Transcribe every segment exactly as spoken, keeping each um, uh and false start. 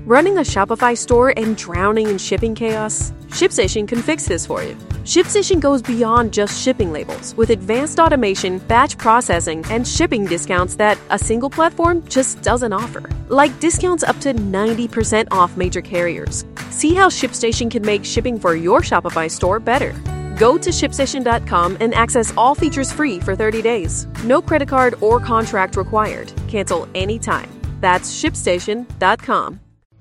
Running a Shopify store and drowning in shipping chaos? ShipStation can fix this for you. ShipStation goes beyond just shipping labels with advanced automation, batch processing, and shipping discounts that a single platform just doesn't offer. Like discounts up to ninety percent off major carriers. See how ShipStation can make shipping for your Shopify store better. Go to ship station dot com and access all features free for thirty days. No credit card or contract required. Cancel anytime. That's ship station dot com.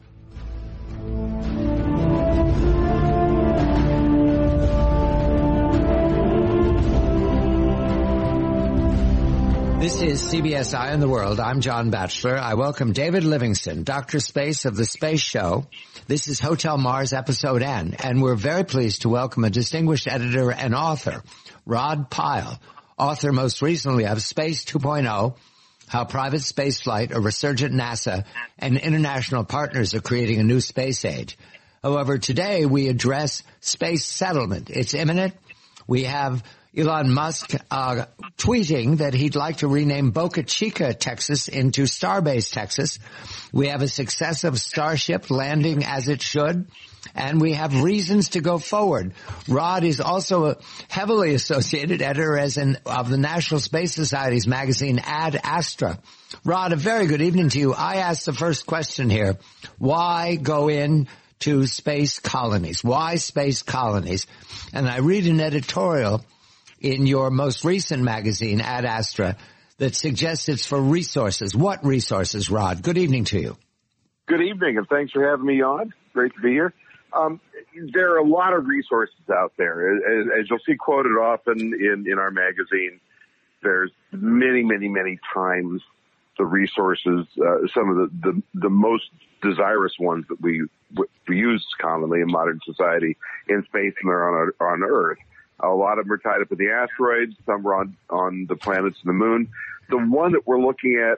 This is C B S Eye on the World. I'm John Batchelor. I welcome David Livingston, Doctor Space of The Space Show. This is Hotel Mars Episode N, and we're very pleased to welcome a distinguished editor and author, Rod Pyle, author most recently of Space two point oh, How Private Spaceflight, a Resurgent NASA, and international partners are creating a new space age. However, today we address space settlement. It's imminent. We have Elon Musk uh tweeting that he'd like to rename Boca Chica, Texas into Starbase, Texas. We have a success of Starship landing as it should, and we have reasons to go forward. Rod is also a heavily associated editor as an, of the National Space Society's magazine Ad Astra. Rod, a very good evening to you. I asked the first question here. Why go in to space colonies? Why space colonies? And I read an editorial in your most recent magazine, Ad Astra, that suggests it's for resources. What resources, Rod? Good evening to you. Good evening, and thanks for having me on. Great to be here. Um, there are a lot of resources out there. As, as you'll see quoted often in, in our magazine, there's many, many, many times the resources, uh, some of the, the, the most desirous ones that we, we use commonly in modern society in space and they're on, our, on Earth. A lot of them are tied up in the asteroids. Some are on, on the planets and the moon. The one that we're looking at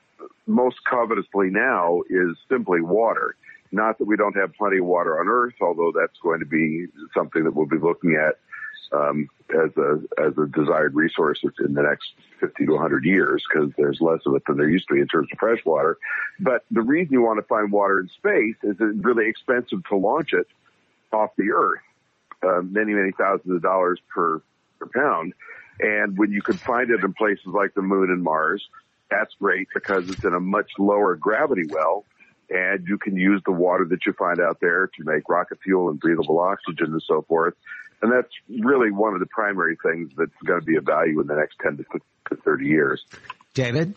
most covetously now is simply water. Not that we don't have plenty of water on Earth, although that's going to be something that we'll be looking at um, as a as a desired resource in the next fifty to one hundred years, because there's less of it than there used to be in terms of fresh water. But the reason you want to find water in space is it's really expensive to launch it off the Earth. Uh, many, many thousands of dollars per, per pound. And when you can find it in places like the moon and Mars, that's great because it's in a much lower gravity well, and you can use the water that you find out there to make rocket fuel and breathable oxygen and so forth. And that's really one of the primary things that's going to be of value in the next ten to thirty years. David?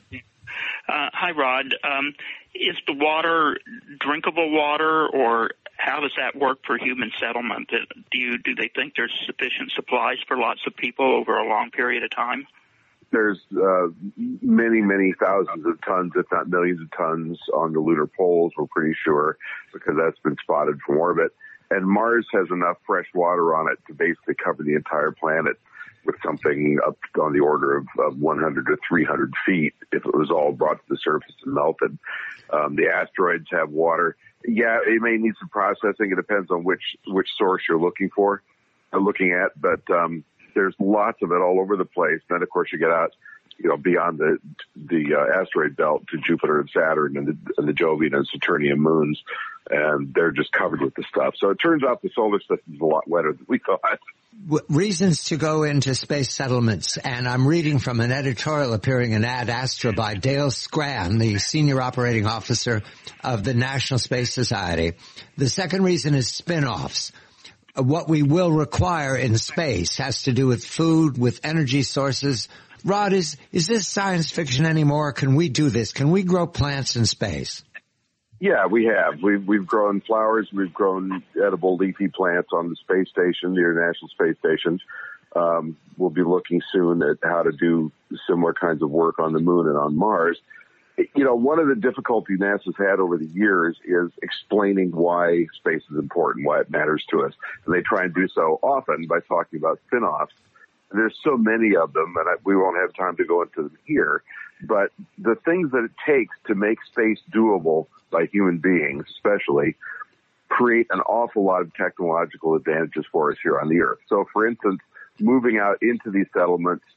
Uh, hi, Rod. Um, is the water drinkable water, or how does that work for human settlement? Do you do they think there's sufficient supplies for lots of people over a long period of time? There's uh, many, many thousands of tons, if not millions of tons, on the lunar poles, we're pretty sure, because that's been spotted from orbit. And Mars has enough fresh water on it to basically cover the entire planet with something up on the order of, of one hundred to three hundred feet if it was all brought to the surface and melted. Um, the asteroids have water. Yeah, it may need some processing. It depends on which, which source you're looking for, uh, looking at, but um, there's lots of it all over the place. Then, of course, you get out, you know, beyond the the uh, asteroid belt to Jupiter and Saturn and the, and the Jovian and Saturnian moons, and they're just covered with the stuff. So it turns out the solar system is a lot wetter than we thought. Reasons to go into space settlements, and I'm reading from an editorial appearing in Ad Astra by Dale Scran, the senior operating officer of the National Space Society. The second reason is spin-offs. What we will require in space has to do with food, with energy sources. Rod, is, is this science fiction anymore? Can we do this? Can we grow plants in space? Yeah, we have. We've, we've grown flowers. We've grown edible leafy plants on the space station, the International Space Station. Um, we'll be looking soon at how to do similar kinds of work on the moon and on Mars. You know, one of the difficulties NASA's had over the years is explaining why space is important, why it matters to us. And they try and do so often by talking about spin-offs. There's so many of them, and I, we won't have time to go into them here. But the things that it takes to make space doable by human beings, especially, create an awful lot of technological advantages for us here on the Earth. So, for instance, moving out into these settlements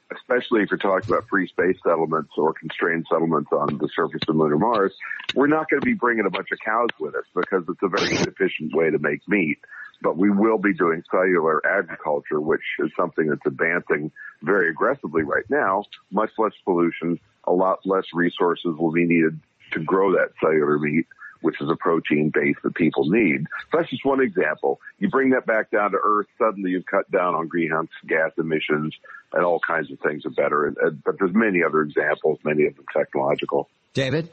especially if you're talking about free space settlements or constrained settlements on the surface of the Moon or Mars, we're not going to be bringing a bunch of cows with us because it's a very inefficient way to make meat. But we will be doing cellular agriculture, which is something that's advancing very aggressively right now. Much less pollution, a lot less resources will be needed to grow that cellular meat, which is a protein base that people need. So that's just one example. You bring that back down to Earth, suddenly you've cut down on greenhouse gas emissions, and all kinds of things are better. And, and, but there's many other examples, many of them technological. David?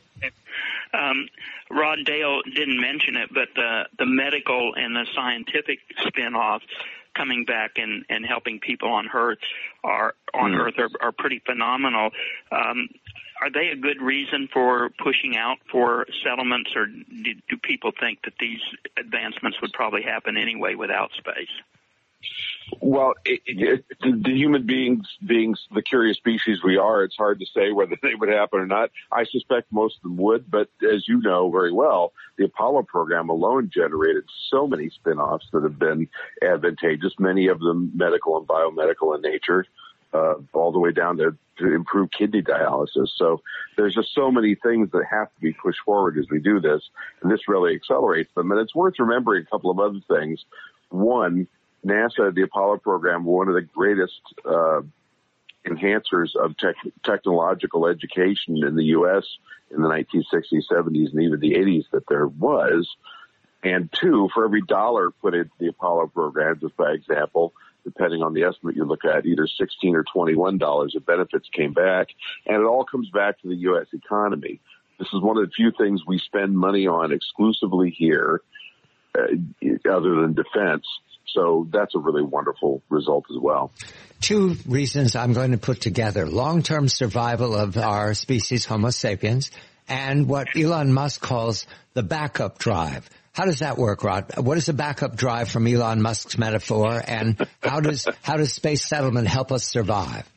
Um, Rod Dale didn't mention it, but the, the medical and the scientific spin-offs coming back and, and helping people on Earth are on mm. Earth are, are pretty phenomenal. Um, are they a good reason for pushing out for settlements, or do, do people think that these advancements would probably happen anyway without space? Well, it, it, the human beings, being the curious species we are, it's hard to say whether they would happen or not. I suspect most of them would, but as you know very well, the Apollo program alone generated so many spin-offs that have been advantageous, many of them medical and biomedical in nature, uh, all the way down to, to improve kidney dialysis. So there's just so many things that have to be pushed forward as we do this, and this really accelerates them. And it's worth remembering a couple of other things. One, NASA, the Apollo program, one of the greatest uh, enhancers of tech, technological education in the U S in the nineteen sixties, seventies, and even the eighties that there was. And two, for every dollar put into the Apollo program, just by example, depending on the estimate you look at, either sixteen or twenty-one dollars of benefits came back. And it all comes back to the U S economy. This is one of the few things we spend money on exclusively here, uh, other than defense. So that's a really wonderful result as well. Two reasons I'm going to put together: long-term survival of our species, Homo sapiens, and what Elon Musk calls the backup drive. How does that work, Rod? What is the backup drive from Elon Musk's metaphor, and how does how does space settlement help us survive?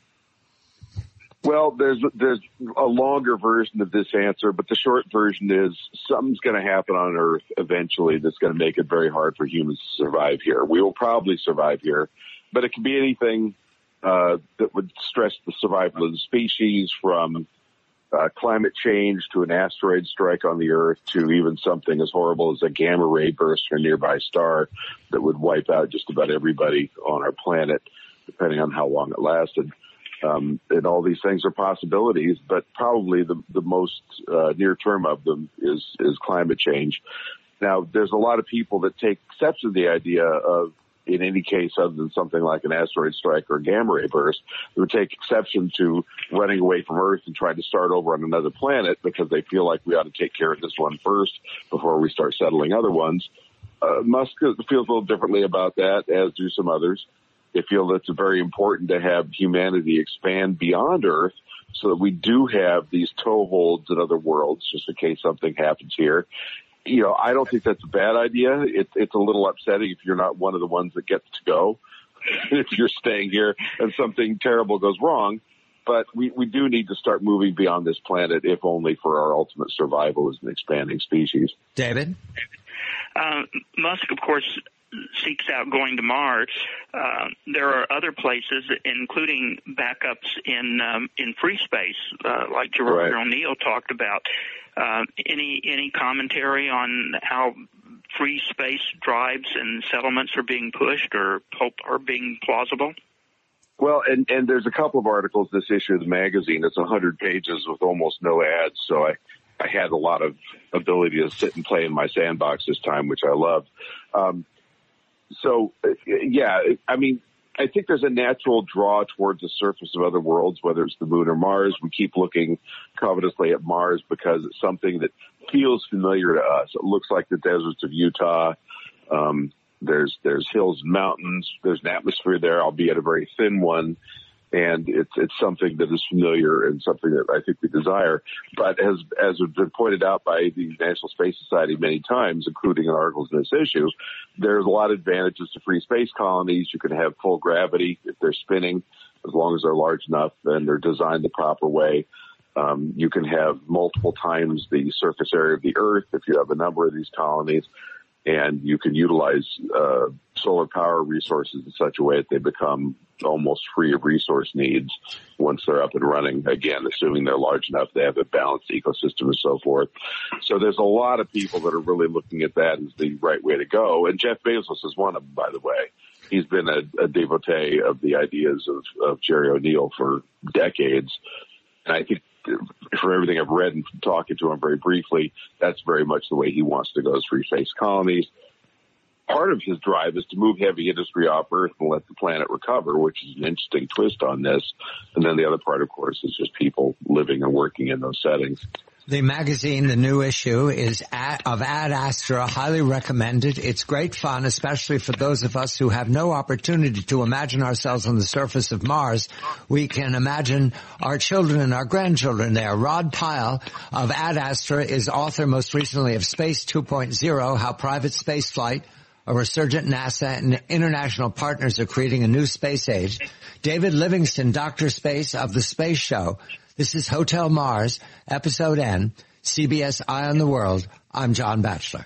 Well, there's there's a longer version of this answer, but the short version is something's going to happen on Earth eventually that's going to make it very hard for humans to survive here. We will probably survive here, but it can be anything uh, that would stress the survival of the species, from uh, climate change to an asteroid strike on the Earth to even something as horrible as a gamma ray burst from a nearby star that would wipe out just about everybody on our planet, depending on how long it lasted. Um, and all these things are possibilities, but probably the, the most uh, near term of them is, is climate change. Now, there's a lot of people that take exception to the idea of, in any case other than something like an asteroid strike or a gamma ray burst, they would take exception to running away from Earth and trying to start over on another planet because they feel like we ought to take care of this one first before we start settling other ones. Uh, Musk feels a little differently about that, as do some others. They feel that it's very important to have humanity expand beyond Earth so that we do have these toeholds in other worlds just in case something happens here. You know, I don't think that's a bad idea. It, it's a little upsetting if you're not one of the ones that gets to go, if you're staying here and something terrible goes wrong. But we, we do need to start moving beyond this planet, if only for our ultimate survival as an expanding species. David? Uh, Musk, of course, seeks out going to Mars. Uh, there are other places, including backups in um, in free space, uh, like Gerard right. O'Neill talked about. Uh, any any commentary on how free space drives and settlements are being pushed or are being plausible? Well, and, and there's a couple of articles this issue of the magazine. It's one hundred pages with almost no ads, so I, I had a lot of ability to sit and play in my sandbox this time, which I loved. Um, So, yeah, I mean, I think there's a natural draw towards the surface of other worlds, whether it's the Moon or Mars. We keep looking covetously at Mars because it's something that feels familiar to us. It looks like the deserts of Utah. Um, there's there's hills and mountains. There's an atmosphere there, albeit a very thin one. And it's it's something that is familiar and something that I think we desire. But as as has been pointed out by the National Space Society many times, including in articles in this issue, there's a lot of advantages to free space colonies. You can have full gravity if they're spinning, as long as they're large enough and they're designed the proper way. Um, you can have multiple times the surface area of the Earth if you have a number of these colonies. And you can utilize uh, solar power resources in such a way that they become almost free of resource needs once they're up and running, again, assuming they're large enough, they have a balanced ecosystem and so forth. So there's a lot of people that are really looking at that as the right way to go. And Jeff Bezos is one of them, by the way. He's been a, a devotee of the ideas of, of Jerry O'Neill for decades. And I think from everything I've read and from talking to him very briefly, that's very much the way he wants to go, is free-faced colonies. Part of his drive is to move heavy industry off Earth and let the planet recover, which is an interesting twist on this. And then the other part, of course, is just people living and working in those settings. The magazine, the new issue, is ad, of Ad Astra, highly recommended. It's great fun, especially for those of us who have no opportunity to imagine ourselves on the surface of Mars. We can imagine our children and our grandchildren there. Rod Pyle of Ad Astra is author most recently of Space two point oh, How Private Spaceflight, a resurgent NASA and international partners are creating a new space age. David Livingston, Doctor Space of The Space Show. This is Hotel Mars, Episode N, C B S Eye on the World. I'm John Batchelor.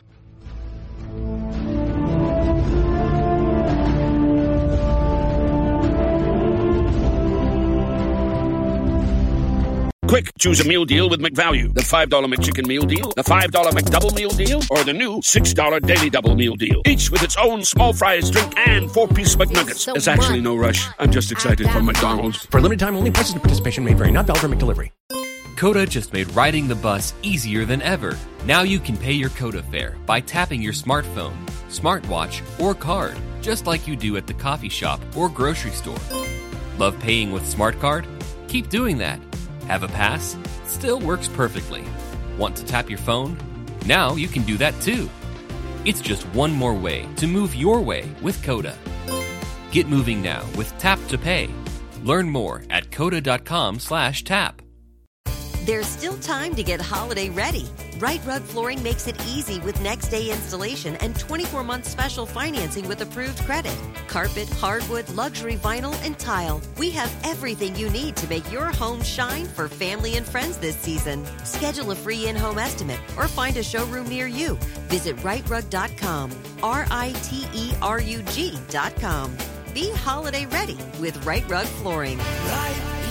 Quick, choose a meal deal with McValue. The five dollar McChicken meal deal, the five dollar McDouble meal deal, or the new six dollar Daily Double meal deal. Each with its own small fries, drink, and four-piece McNuggets. There's actually no rush. I'm just excited for McDonald's. For limited time only, prices and participation may vary. Not valid for McDelivery. Coda just made riding the bus easier than ever. Now you can pay your Coda fare by tapping your smartphone, smartwatch, or card, just like you do at the coffee shop or grocery store. Love paying with Smart Card? Keep doing that. Have a pass? Still works perfectly. Want to tap your phone? Now you can do that too. It's just one more way to move your way with Coda. Get moving now with Tap to Pay. Learn more at coda.com slash tap. There's still time to get holiday ready. Right Rug Flooring makes it easy with next day installation and twenty-four month special financing with approved credit. Carpet, hardwood, luxury vinyl, and tile. We have everything you need to make your home shine for family and friends this season. Schedule a free in-home estimate or find a showroom near you. Visit right rug dot com, R I T E R U G dot com. Be holiday ready with Right Rug Flooring. Right.